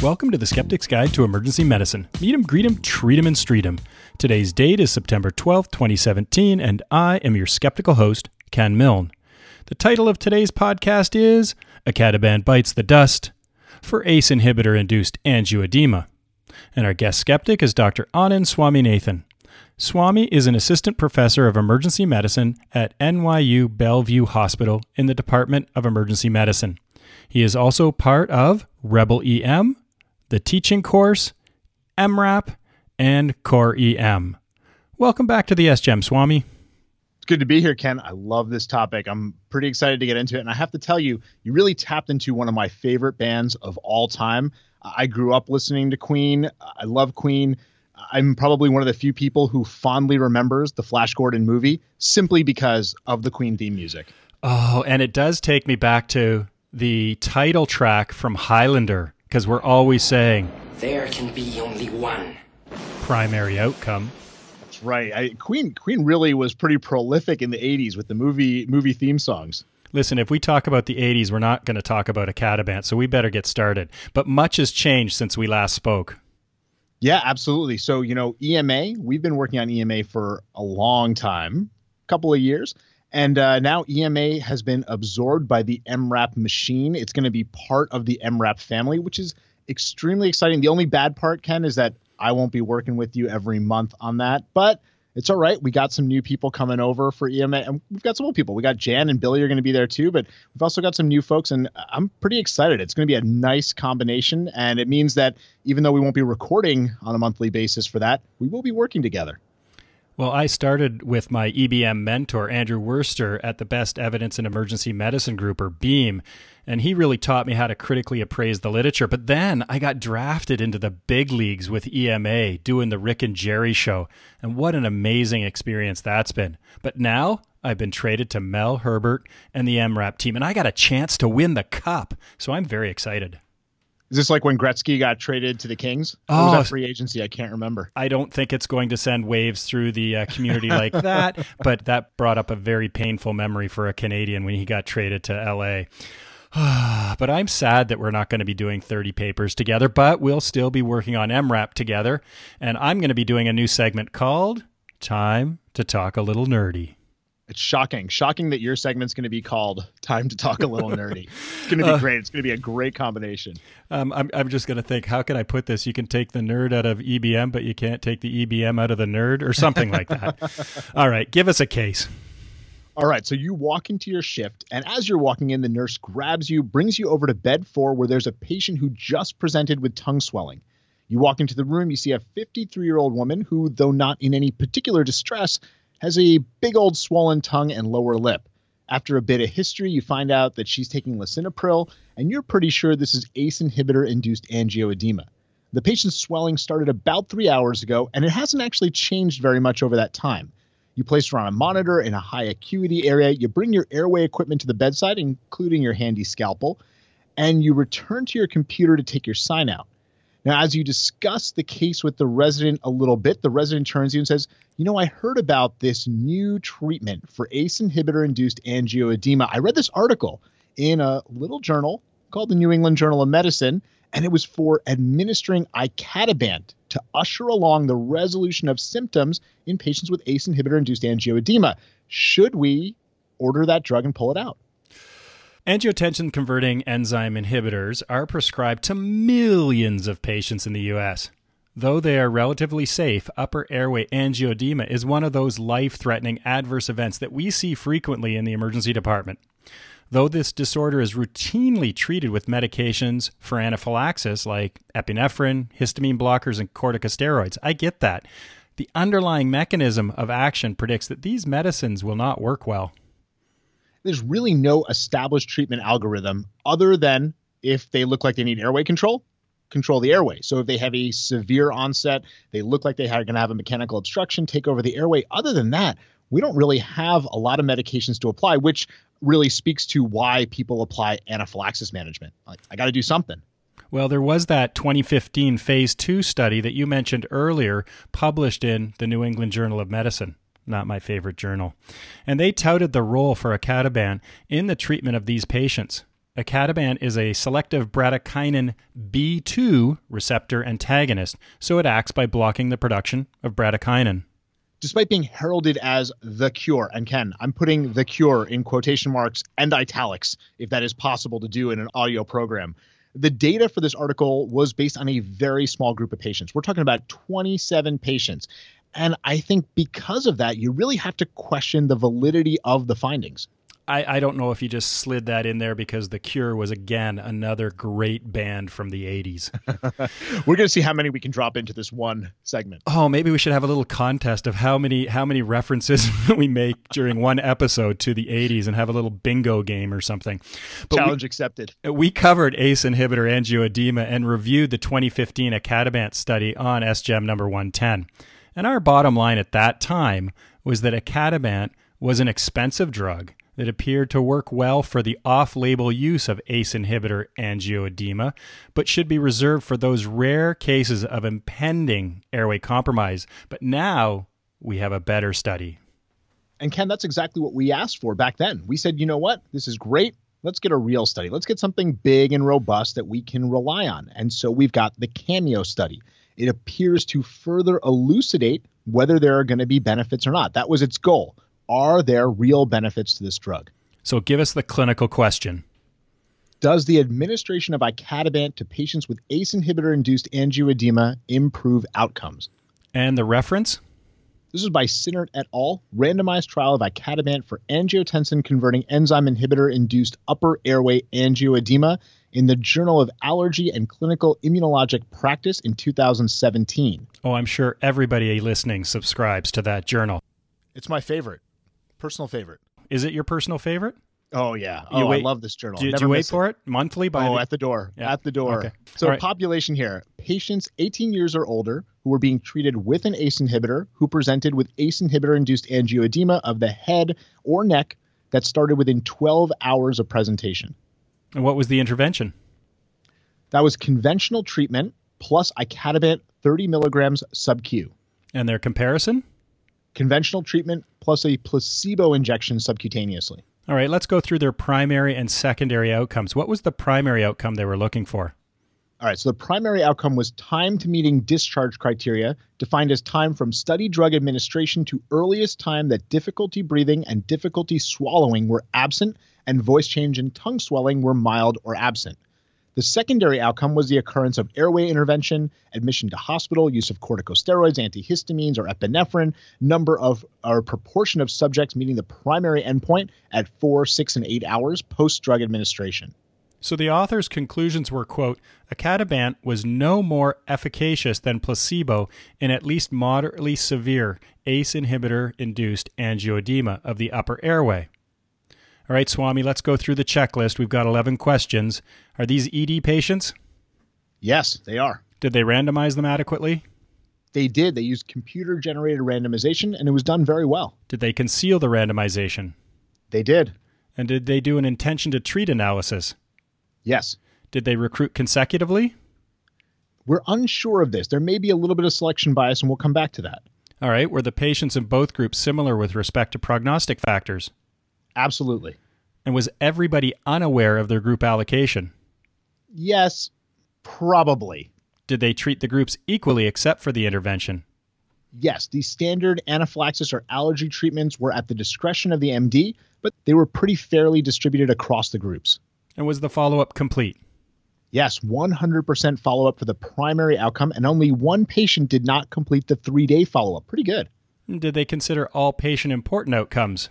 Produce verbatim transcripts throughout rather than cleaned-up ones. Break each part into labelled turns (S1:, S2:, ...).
S1: Welcome to the Skeptic's Guide to Emergency Medicine. Meet 'em, greet 'em, treat 'em, and street 'em. Today's date is September twelfth, twenty seventeen, and I am your skeptical host, Ken Milne. The title of today's podcast is Icatibant Bites the Dust for A C E inhibitor-induced angioedema. And our guest skeptic is Doctor Anand Swaminathan. Swami is an assistant professor of emergency medicine at N Y U Bellevue Hospital in the Department of Emergency Medicine. He is also part of Rebel E M, the teaching course, M RAP, and Core E M. Welcome back to the S G E M, Swami.
S2: It's good to be here, Ken. I love this topic. I'm pretty excited to get into it. And I have to tell you, you really tapped into one of my favorite bands of all time. I grew up listening to Queen. I love Queen. I'm probably one of the few people who fondly remembers the Flash Gordon movie simply because of the Queen theme music.
S1: Oh, and it does take me back to the title track from Highlander, because we're always saying,
S3: there can be only one
S1: primary outcome.
S2: That's right. I, Queen Queen really was pretty prolific in the eighties with the movie movie theme songs.
S1: Listen, if we talk about the eighties, we're not going to talk about Icatibant, so we better get started. But much has changed since we last spoke.
S2: Yeah, absolutely. So, you know, E M A, we've been working on E M A for a long time, a couple of years. And uh, now E M A has been absorbed by the M RAP machine. It's going to be part of the M RAP family, which is extremely exciting. The only bad part, Ken, is that I won't be working with you every month on that. But it's all right. We got some new people coming over for E M A. And we've got some old people. We got Jan and Billy are going to be there too. But we've also got some new folks. And I'm pretty excited. It's going to be a nice combination. And it means that even though we won't be recording on a monthly basis for that, we will be working together.
S1: Well, I started with my E B M mentor, Andrew Worster, at the Best Evidence in Emergency Medicine group, or BEAM, and he really taught me how to critically appraise the literature. But then I got drafted into the big leagues with E M A, doing the Rick and Jerry show, and what an amazing experience that's been. But now I've been traded to Mel Herbert and the M RAP team, and I got a chance to win the cup, so I'm very excited.
S2: Is this like when Gretzky got traded to the Kings? Or
S1: Oh,
S2: was that free agency? I can't remember.
S1: I don't think it's going to send waves through the uh, community like that, but that brought up a very painful memory for a Canadian when he got traded to L A. But I'm sad that we're not going to be doing thirty papers together, but we'll still be working on M RAP together, and I'm going to be doing a new segment called Time to Talk a Little Nerdy.
S2: It's shocking. Shocking that your segment's going to be called Time to Talk a Little Nerdy. It's going to be uh, great. It's going to be a great combination.
S1: Um, I'm, I'm just going to think, how can I put this? You can take the nerd out of E B M, but you can't take the E B M out of the nerd, or something like that. All right, give us a case.
S2: All right, so you walk into your shift, and as you're walking in, the nurse grabs you, brings you over to bed four, where there's a patient who just presented with tongue swelling. You walk into the room, you see a fifty-three-year-old woman who, though not in any particular distress, has a big old swollen tongue and lower lip. After a bit of history, you find out that she's taking lisinopril, and you're pretty sure this is A C E inhibitor-induced angioedema. The patient's swelling started about three hours ago, and it hasn't actually changed very much over that time. You place her on a monitor in a high acuity area, you bring your airway equipment to the bedside, including your handy scalpel, and you return to your computer to take your sign out. Now, as you discuss the case with the resident a little bit, the resident turns to you and says, you know, I heard about this new treatment for A C E inhibitor-induced angioedema. I read this article in a little journal called the New England Journal of Medicine, and it was for administering Icatibant to usher along the resolution of symptoms in patients with A C E inhibitor-induced angioedema. Should we order that drug and pull it out?
S1: Angiotensin-converting enzyme inhibitors are prescribed to millions of patients in the U S. Though they are relatively safe, upper airway angioedema is one of those life-threatening adverse events that we see frequently in the emergency department. Though this disorder is routinely treated with medications for anaphylaxis like epinephrine, histamine blockers, and corticosteroids, I get that. The underlying mechanism of action predicts that these medicines will not work well.
S2: There's really no established treatment algorithm other than if they look like they need airway control, control the airway. So if they have a severe onset, they look like they are going to have a mechanical obstruction, take over the airway. Other than that, we don't really have a lot of medications to apply, which really speaks to why people apply anaphylaxis management. Like, I got to do something.
S1: Well, there was that twenty fifteen phase two study that you mentioned earlier, published in the New England Journal of Medicine. Not my favorite journal. And they touted the role for Icatibant in the treatment of these patients. Icatibant is a selective bradykinin B two receptor antagonist, so it acts by blocking the production of bradykinin.
S2: Despite being heralded as the cure, and Ken, I'm putting the cure in quotation marks and italics, if that is possible to do in an audio program. The data for this article was based on a very small group of patients. We're talking about twenty-seven patients. And I think because of that, you really have to question the validity of the findings.
S1: I, I don't know if you just slid that in there because The Cure was, again, another great band from the eighties.
S2: We're going to see how many we can drop into this one segment.
S1: Oh, maybe we should have a little contest of how many how many references we make during one episode to the eighties and have a little bingo game or something. But
S2: Challenge
S1: we,
S2: accepted.
S1: We covered ACE inhibitor angioedema and reviewed the twenty fifteen Icatibant study on S G E M number one ten. And our bottom line at that time was that Icatibant was an expensive drug that appeared to work well for the off-label use of ACE inhibitor angioedema, but should be reserved for those rare cases of impending airway compromise. But now we have a better study.
S2: And Ken, that's exactly what we asked for back then. We said, you know what? This is great. Let's get a real study. Let's get something big and robust that we can rely on. And so we've got the CAMEO study. It appears to further elucidate whether there are going to be benefits or not. That was its goal. Are there real benefits to this drug?
S1: So give us the clinical question.
S2: Does the administration of Icatibant to patients with ACE inhibitor-induced angioedema improve outcomes?
S1: And the reference?
S2: This is by Sinnert et al., randomized trial of Icatibant for angiotensin-converting enzyme inhibitor-induced upper airway angioedema in the Journal of Allergy and Clinical Immunologic Practice in two thousand seventeen.
S1: Oh, I'm sure everybody listening subscribes to that journal.
S2: It's my favorite. Personal favorite.
S1: Is it your personal favorite?
S2: Oh, yeah.
S1: You
S2: Oh,
S1: wait,
S2: I love this journal.
S1: Do,
S2: Never
S1: do you wait
S2: miss
S1: for
S2: it.
S1: it? Monthly? By
S2: Oh,
S1: the...
S2: at the door.
S1: Yeah.
S2: At the door.
S1: Okay.
S2: So
S1: All right.
S2: population here. Patients eighteen years or older who were being treated with an ACE inhibitor who presented with ACE inhibitor-induced angioedema of the head or neck that started within twelve hours of presentation.
S1: And what was the intervention?
S2: That was conventional treatment plus Icatibant thirty milligrams sub-Q.
S1: And their comparison?
S2: Conventional treatment plus a placebo injection subcutaneously.
S1: All right, let's go through their primary and secondary outcomes. What was the primary outcome they were looking for?
S2: All right, so the primary outcome was time to meeting discharge criteria, defined as time from study drug administration to earliest time that difficulty breathing and difficulty swallowing were absent and voice change and tongue swelling were mild or absent. The secondary outcome was the occurrence of airway intervention, admission to hospital, use of corticosteroids, antihistamines, or epinephrine, number of or proportion of subjects meeting the primary endpoint at four, six, and eight hours post-drug administration.
S1: So the author's conclusions were, quote, Icatibant was no more efficacious than placebo in at least moderately severe ACE inhibitor-induced angioedema of the upper airway. All right, Swami, let's go through the checklist. We've got eleven questions. Are these E D patients?
S2: Yes, they are.
S1: Did they randomize them adequately?
S2: They did. They used computer-generated randomization, and it was done very well.
S1: Did they conceal the randomization?
S2: They did.
S1: And did they do an intention to treat analysis?
S2: Yes.
S1: Did they recruit consecutively?
S2: We're unsure of this. There may be a little bit of selection bias, and we'll come back to that.
S1: All right. Were the patients in both groups similar with respect to prognostic factors?
S2: Absolutely.
S1: And was everybody unaware of their group allocation?
S2: Yes, probably.
S1: Did they treat the groups equally except for the intervention?
S2: Yes, the standard anaphylaxis or allergy treatments were at the discretion of the M D, but they were pretty fairly distributed across the groups.
S1: And was the follow-up complete?
S2: Yes, one hundred percent follow-up for the primary outcome, and only one patient did not complete the three-day follow-up. Pretty good.
S1: And did they consider all patient-important outcomes?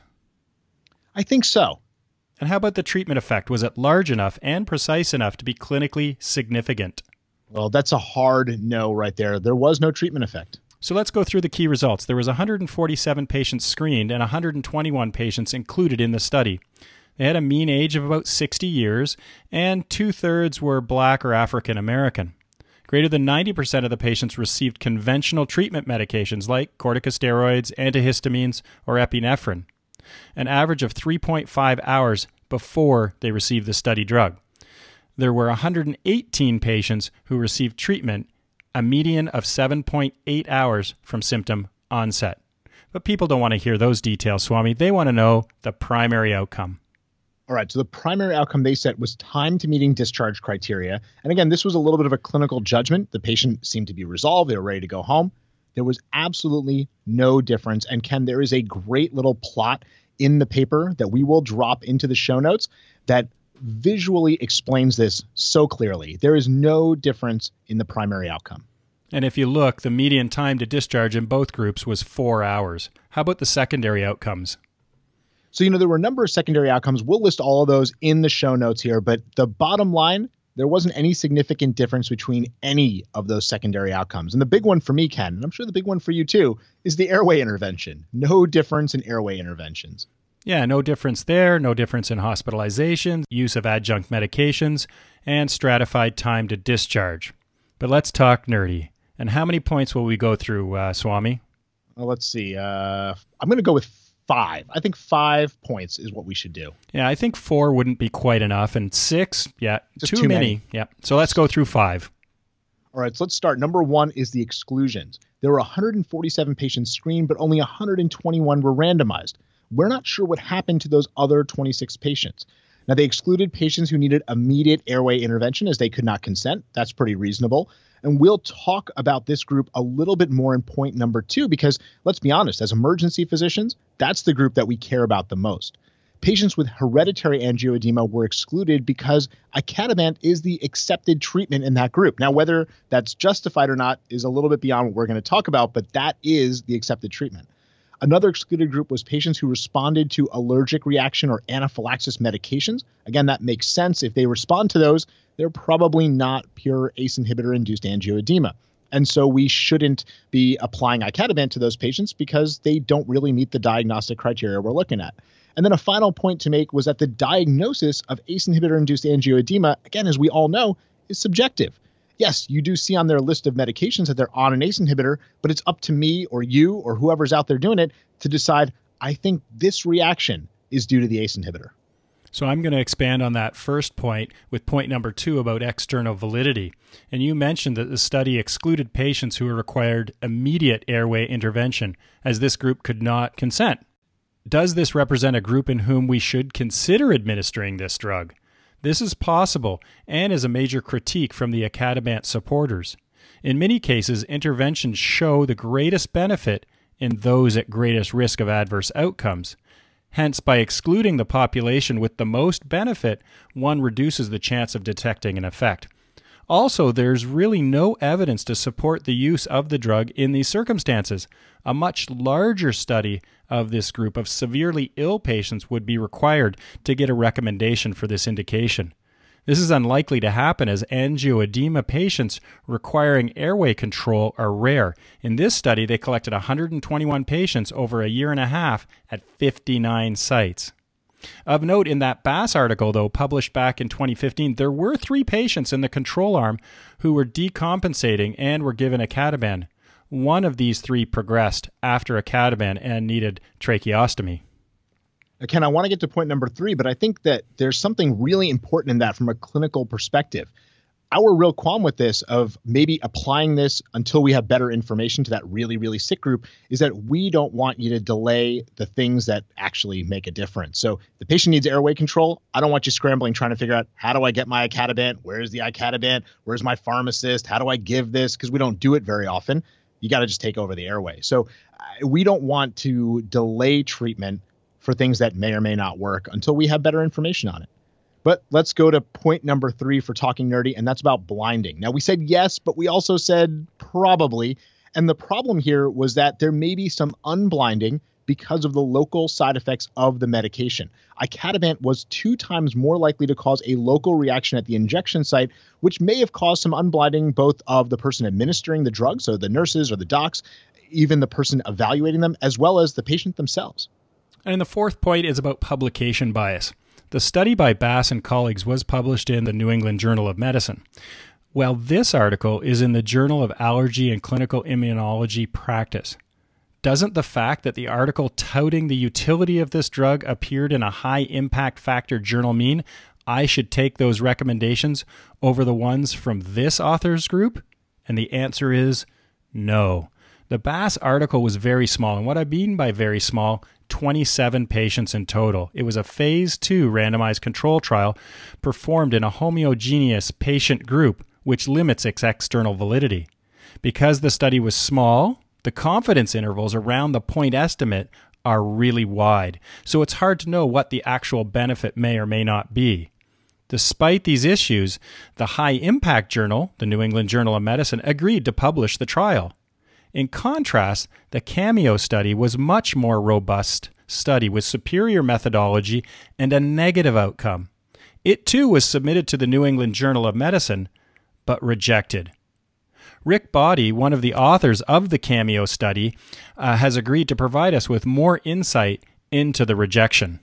S2: I think so.
S1: And how about the treatment effect? Was it large enough and precise enough to be clinically significant?
S2: Well, that's a hard no right there. There was no treatment effect.
S1: So let's go through the key results. There was one hundred forty-seven patients screened and one hundred twenty-one patients included in the study. They had a mean age of about sixty years, and two-thirds were Black or African American. Greater than ninety percent of the patients received conventional treatment medications like corticosteroids, antihistamines, or epinephrine, an average of three point five hours before they received the study drug. There were one hundred eighteen patients who received treatment, a median of seven point eight hours from symptom onset. But people don't want to hear those details, Swami. They want to know the primary outcome.
S2: All right, so the primary outcome they set was time to meeting discharge criteria. And again, this was a little bit of a clinical judgment. The patient seemed to be resolved. They were ready to go home. There was absolutely no difference. And Ken, there is a great little plot in the paper that we will drop into the show notes that visually explains this so clearly. There is no difference in the primary outcome.
S1: And if you look, the median time to discharge in both groups was four hours. How about the secondary outcomes?
S2: So, you know, there were a number of secondary outcomes. We'll list all of those in the show notes here, but the bottom line, there wasn't any significant difference between any of those secondary outcomes. And the big one for me, Ken, and I'm sure the big one for you too, is the airway intervention. No difference in airway interventions.
S1: Yeah, no difference there, no difference in hospitalization, use of adjunct medications, and stratified time to discharge. But let's talk nerdy. And how many points will we go through, uh, Swami?
S2: Well, let's see. Uh, I'm going to go with five. I think five points is what we should do.
S1: Yeah, I think four wouldn't be quite enough. And six, yeah,
S2: Just
S1: too,
S2: too
S1: many.
S2: many.
S1: Yeah. So let's go through five.
S2: All right, so let's start. Number one is the exclusions. There were one hundred forty-seven patients screened, but only one hundred twenty-one were randomized. We're not sure what happened to those other twenty-six patients. Now, they excluded patients who needed immediate airway intervention as they could not consent. That's pretty reasonable. And we'll talk about this group a little bit more in point number two, because let's be honest, as emergency physicians, that's the group that we care about the most. Patients with hereditary angioedema were excluded because icatibant is the accepted treatment in that group. Now, whether that's justified or not is a little bit beyond what we're going to talk about, but that is the accepted treatment. Another excluded group was patients who responded to allergic reaction or anaphylaxis medications. Again, that makes sense. If they respond to those, they're probably not pure ACE inhibitor-induced angioedema. And so we shouldn't be applying icatibant to those patients because they don't really meet the diagnostic criteria we're looking at. And then a final point to make was that the diagnosis of ACE inhibitor-induced angioedema, again, as we all know, is subjective. Yes, you do see on their list of medications that they're on an ACE inhibitor, but it's up to me or you or whoever's out there doing it to decide, I think this reaction is due to the ACE inhibitor.
S1: So I'm going to expand on that first point with point number two about external validity. And you mentioned that the study excluded patients who required immediate airway intervention, as this group could not consent. Does this represent a group in whom we should consider administering this drug? This is possible and is a major critique from the icatibant supporters. In many cases, interventions show the greatest benefit in those at greatest risk of adverse outcomes. Hence, by excluding the population with the most benefit, one reduces the chance of detecting an effect. Also, there's really no evidence to support the use of the drug in these circumstances. A much larger study of this group of severely ill patients would be required to get a recommendation for this indication. This is unlikely to happen as angioedema patients requiring airway control are rare. In this study, they collected one hundred twenty-one patients over a year and a half at fifty-nine sites. Of note, in that Bass article, though, published back in twenty fifteen, there were three patients in the control arm who were decompensating and were given icatibant. One of these three progressed after icatibant and needed tracheostomy.
S2: Ken, I want to get to point number three, but I think that there's something really important in that from a clinical perspective. Our real qualm with this of maybe applying this until we have better information to that really, really sick group is that we don't want you to delay the things that actually make a difference. So the patient needs airway control. I don't want you scrambling trying to figure out, how do I get my icatibant? Where's the icatibant? Where's my pharmacist? How do I give this? Because we don't do it very often. You got to just take over the airway. So uh, we don't want to delay treatment for things that may or may not work until we have better information on it. But let's go to point number three for talking nerdy, and that's about blinding. Now, we said yes, but we also said probably. And the problem here was that there may be some unblinding because of the local side effects of the medication. Icatibant was two times more likely to cause a local reaction at the injection site, which may have caused some unblinding both of the person administering the drug, so the nurses or the docs, even the person evaluating them, as well as the patient themselves.
S1: And the fourth point is about publication bias. The study by Bass and colleagues was published in the New England Journal of Medicine. While this article is in the Journal of Allergy and Clinical Immunology Practice, doesn't the fact that the article touting the utility of this drug appeared in a high impact factor journal mean I should take those recommendations over the ones from this author's group? And the answer is no. The Bass article was very small, and what I mean by very small, twenty-seven patients in total. It was a phase two randomized control trial performed in a homogeneous patient group, which limits its external validity. Because the study was small, the confidence intervals around the point estimate are really wide, so it's hard to know what the actual benefit may or may not be. Despite these issues, the high-impact journal, the New England Journal of Medicine, agreed to publish the trial. In contrast, the CAMEO study was much more robust study with superior methodology and a negative outcome. It too was submitted to the New England Journal of Medicine, but rejected. Rick Body, one of the authors of the CAMEO study, uh, has agreed to provide us with more insight into the rejection.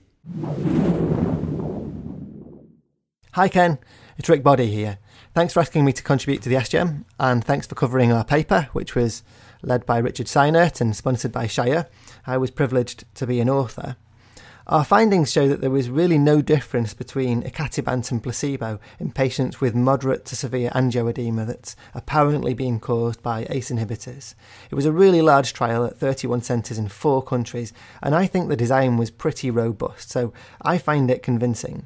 S4: Hi Ken, it's Rick Body here. Thanks for asking me to contribute to the S G E M, and thanks for covering our paper, which was led by Richard Seinert and sponsored by Shire. I was privileged to be an author. Our findings show that there was really no difference between icatibant and placebo in patients with moderate to severe angioedema that's apparently being caused by A C E inhibitors. It was a really large trial at thirty-one centres in four countries, and I think the design was pretty robust, so I find it convincing.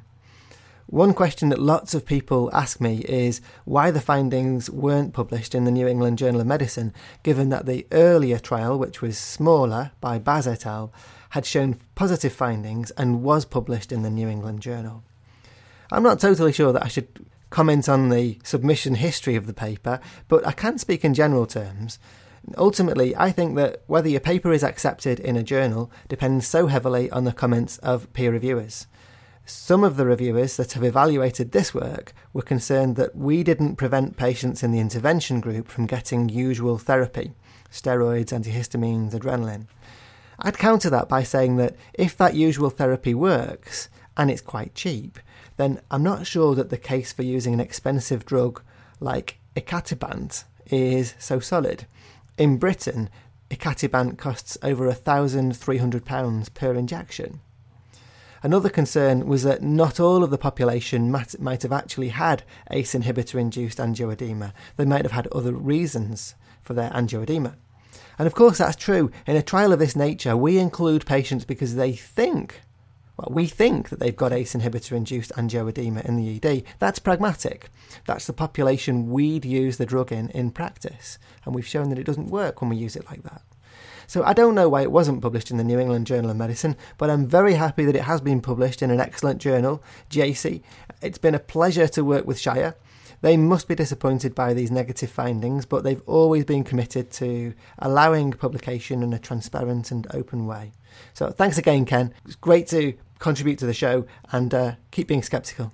S4: One question that lots of people ask me is why the findings weren't published in the New England Journal of Medicine, given that the earlier trial, which was smaller, by Baz et al., had shown positive findings and was published in the New England Journal. I'm not totally sure that I should comment on the submission history of the paper, but I can speak in general terms. Ultimately, I think that whether your paper is accepted in a journal depends so heavily on the comments of peer reviewers. Some of the reviewers that have evaluated this work were concerned that we didn't prevent patients in the intervention group from getting usual therapy, steroids, antihistamines, adrenaline. I'd counter that by saying that if that usual therapy works, and it's quite cheap, then I'm not sure that the case for using an expensive drug like icatibant is so solid. In Britain, icatibant costs over one thousand three hundred pounds per injection. Another concern was that not all of the population might, might have actually had A C E inhibitor-induced angioedema. They might have had other reasons for their angioedema. And of course that's true. In a trial of this nature, we include patients because they think, well, we think that they've got A C E inhibitor-induced angioedema in the E D. That's pragmatic. That's the population we'd use the drug in in practice. And we've shown that it doesn't work when we use it like that. So I don't know why it wasn't published in the New England Journal of Medicine, but I'm very happy that it has been published in an excellent journal, J C. It's been a pleasure to work with Shire. They must be disappointed by these negative findings, but they've always been committed to allowing publication in a transparent and open way. So thanks again, Ken. It's great to contribute to the show, and uh, keep being skeptical.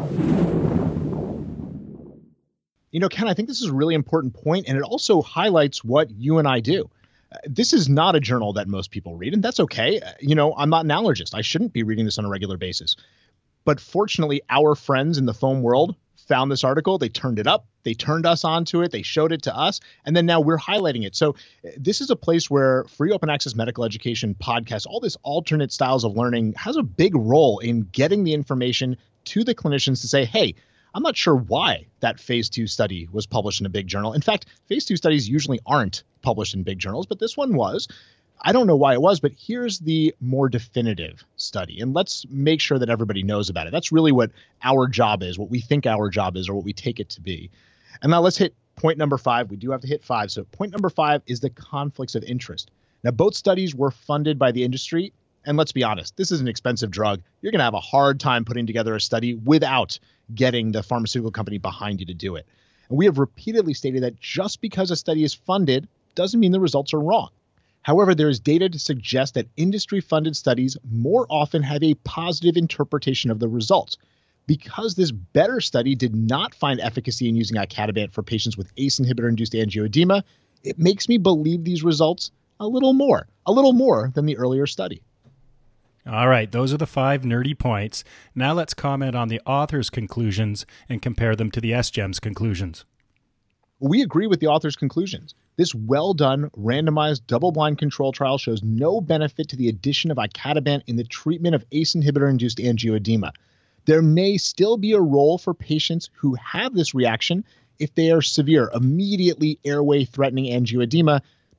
S2: You know, Ken, I think this is a really important point, and it also highlights what you and I do. Uh, this is not a journal that most people read, and that's okay. Uh, you know, I'm not an allergist. I shouldn't be reading this on a regular basis. But fortunately, our friends in the foam world found this article. They turned it up. They turned us onto it. They showed it to us. And then now we're highlighting it. So uh, this is a place where free open access medical education podcasts, all this alternate styles of learning, has a big role in getting the information to the clinicians to say, hey, I'm not sure why that phase two study was published in a big journal. In fact, phase two studies usually aren't published in big journals, but this one was. I don't know why it was, but here's the more definitive study. And let's make sure that everybody knows about it. That's really what our job is, what we think our job is, or what we take it to be. And now let's hit point number five. We do have to hit five. So point number five is the conflicts of interest. Now, both studies were funded by the industry. And let's be honest, this is an expensive drug. You're going to have a hard time putting together a study without getting the pharmaceutical company behind you to do it. And we have repeatedly stated that just because a study is funded doesn't mean the results are wrong. However, there is data to suggest that industry-funded studies more often have a positive interpretation of the results. Because this better study did not find efficacy in using icatibant for patients with A C E inhibitor-induced angioedema, it makes me believe these results a little more, a little more than the earlier study.
S1: All right, those are the five nerdy points. Now let's comment on the author's conclusions and compare them to the S G E M's conclusions.
S2: We agree with the author's conclusions. This well-done, randomized, double-blind control trial shows no benefit to the addition of icatibant in the treatment of A C E inhibitor-induced angioedema. There may still be a role for patients who have this reaction if they are severe, immediately airway-threatening angioedema,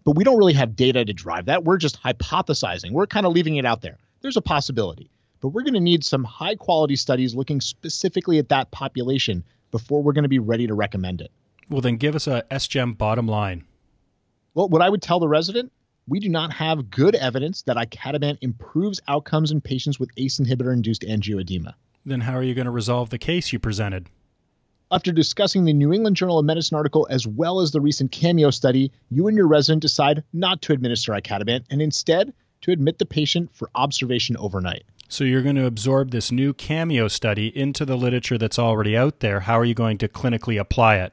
S2: but we don't really have data to drive that. We're just hypothesizing. We're kind of leaving it out there. There's a possibility, but we're going to need some high quality studies looking specifically at that population before we're going to be ready to recommend it.
S1: Well, then give us a S G E M bottom line.
S2: Well, what I would tell the resident, we do not have good evidence that icatibant improves outcomes in patients with A C E inhibitor-induced angioedema.
S1: Then how are you going to resolve the case you presented?
S2: After discussing the New England Journal of Medicine article as well as the recent Cameo study, you and your resident decide not to administer icatibant and instead to admit the patient for observation overnight.
S1: So you're going to absorb this new Cameo study into the literature that's already out there. How are you going to clinically apply it?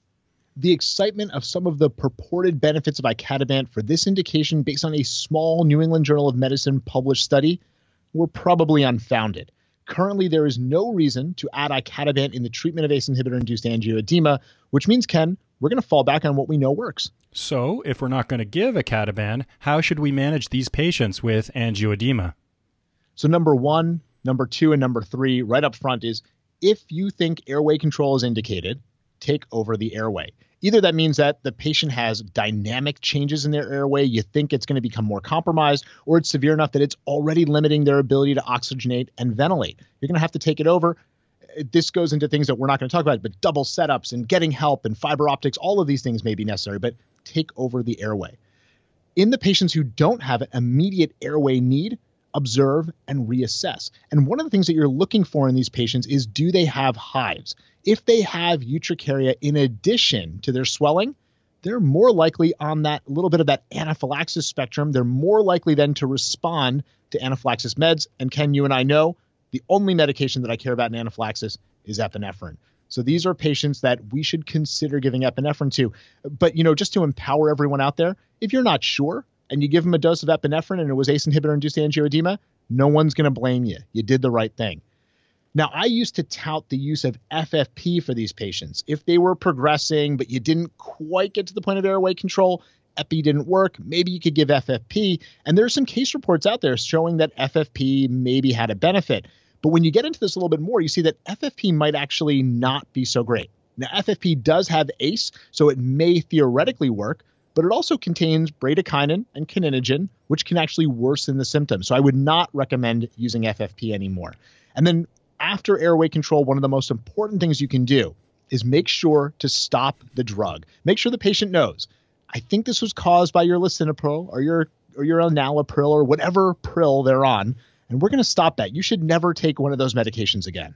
S2: The excitement of some of the purported benefits of icatibant for this indication based on a small New England Journal of Medicine published study were probably unfounded. Currently, there is no reason to add icatibant in the treatment of A C E inhibitor-induced angioedema, which means, Ken, we're going to fall back on what we know works.
S1: So if we're not going to give icatibant, how should we manage these patients with angioedema?
S2: So number one, number two, and number three right up front is if you think airway control is indicated, take over the airway. Either that means that the patient has dynamic changes in their airway, you think it's going to become more compromised, or it's severe enough that it's already limiting their ability to oxygenate and ventilate. You're going to have to take it over. This goes into things that we're not going to talk about, but double setups and getting help and fiber optics, all of these things may be necessary, but take over the airway. In the patients who don't have an immediate airway need, observe and reassess. And one of the things that you're looking for in these patients is, do they have hives? If they have urticaria in addition to their swelling, they're more likely on that little bit of that anaphylaxis spectrum. They're more likely then to respond to anaphylaxis meds. And Ken, you and I know the only medication that I care about in anaphylaxis is epinephrine. So these are patients that we should consider giving epinephrine to. But, you know, just to empower everyone out there, if you're not sure and you give them a dose of epinephrine and it was A C E inhibitor-induced angioedema, no one's going to blame you. You did the right thing. Now, I used to tout the use of F F P for these patients. If they were progressing, but you didn't quite get to the point of airway control, epi didn't work, maybe you could give F F P. And there are some case reports out there showing that F F P maybe had a benefit. But when you get into this a little bit more, you see that F F P might actually not be so great. Now, F F P does have A C E, so it may theoretically work, but it also contains bradykinin and kininogen, which can actually worsen the symptoms. So I would not recommend using F F P anymore. And then after airway control, one of the most important things you can do is make sure to stop the drug. Make sure the patient knows, I think this was caused by your lisinopril or your or your enalapril or whatever pril they're on, and we're going to stop that. You should never take one of those medications again.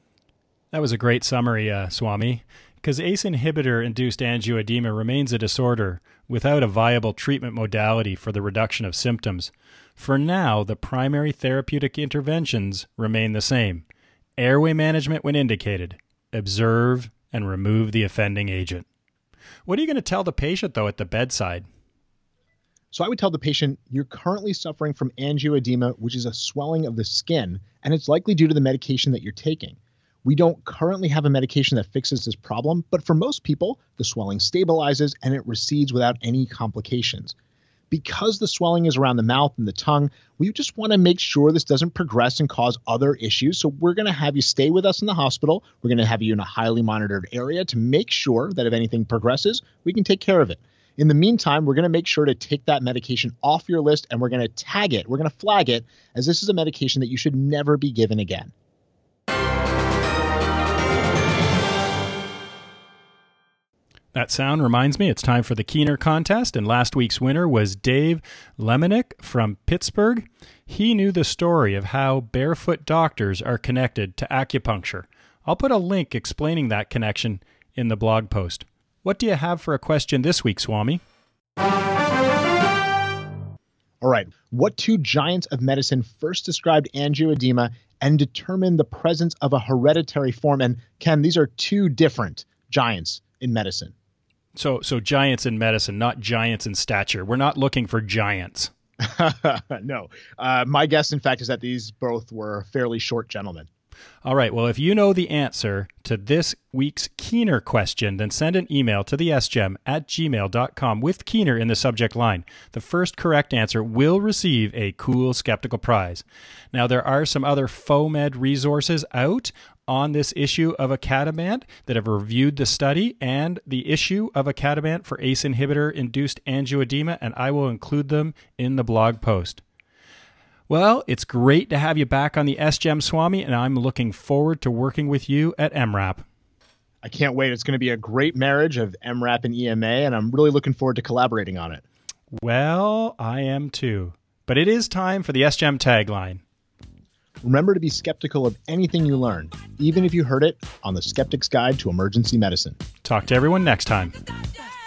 S1: That was a great summary, uh, Swami, because A C E inhibitor-induced angioedema remains a disorder without a viable treatment modality for the reduction of symptoms. For now, the primary therapeutic interventions remain the same. Airway management when indicated. Observe and remove the offending agent. What are you going to tell the patient, though, at the bedside?
S2: So I would tell the patient, you're currently suffering from angioedema, which is a swelling of the skin, and it's likely due to the medication that you're taking. We don't currently have a medication that fixes this problem, but for most people, the swelling stabilizes and it recedes without any complications. Because the swelling is around the mouth and the tongue, we just want to make sure this doesn't progress and cause other issues. So we're going to have you stay with us in the hospital. We're going to have you in a highly monitored area to make sure that if anything progresses, we can take care of it. In the meantime, we're going to make sure to take that medication off your list and we're going to tag it. We're going to flag it as this is a medication that you should never be given again.
S1: That sound reminds me it's time for the Keener contest, and last week's winner was Dave Lemonick from Pittsburgh. He knew the story of how barefoot doctors are connected to acupuncture. I'll put a link explaining that connection in the blog post. What do you have for a question this week, Swami?
S2: All right. What two giants of medicine first described angioedema and determined the presence of a hereditary form? And Ken, these are two different giants in medicine.
S1: So so giants in medicine, not giants in stature. We're not looking for giants.
S2: No. Uh, my guess, in fact, is that these both were fairly short gentlemen.
S1: All right, well, if you know the answer to this week's Keener question, then send an email to the s gem at gmail dot com with Keener in the subject line. The first correct answer will receive a cool skeptical prize. Now, there are some other FOAMed resources out on this issue of icatibant that have reviewed the study and the issue of icatibant for A C E inhibitor-induced angioedema, and I will include them in the blog post. Well, it's great to have you back on the S GEM, Swami, and I'm looking forward to working with you at M RAP.
S2: I can't wait. It's going to be a great marriage of M RAP and E M A, and I'm really looking forward to collaborating on it.
S1: Well, I am too. But it is time for the S GEM tagline.
S2: Remember to be skeptical of anything you learn, even if you heard it on the Skeptic's Guide to Emergency Medicine.
S1: Talk to everyone next time.